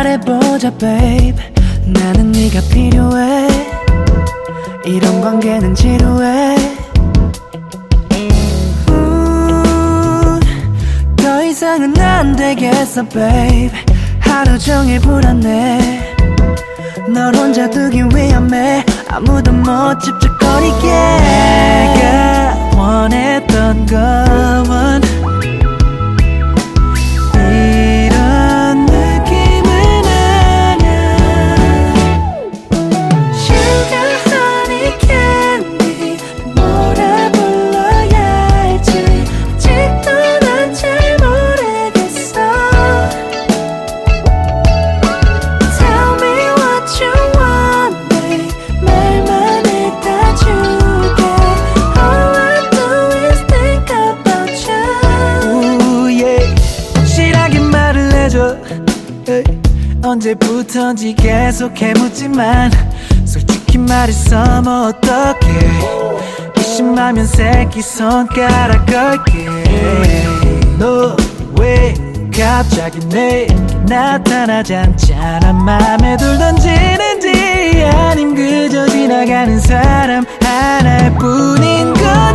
말해보자 babe. 나는 네가 필요해. 이런 관계는 지루해. 더 이상은 안 되겠어 babe. 하루 종일 불안해. 널 혼자 두기 위험해. 아무도 못 집적거리게. 내가 원했던 건 이런 느낌은 아냐. Sugar honey candy 뭐라 불러야 할지 아직도 난 잘 모르겠어. Tell me what you want babe. 말만 일단 줄게. All I do is think about you. Ooh, yeah. 확실하게 말을 해줘. 에이. 언제부턴지 계속해 묻지만 솔직히 말해서 뭐 어떡해. 의심하면 새끼손가락 걸게. 너 왜 갑자기 내게 나타나지 않잖아. 맘에 둘 던지는지 아님 그저 지나가는 사람 하나뿐인 건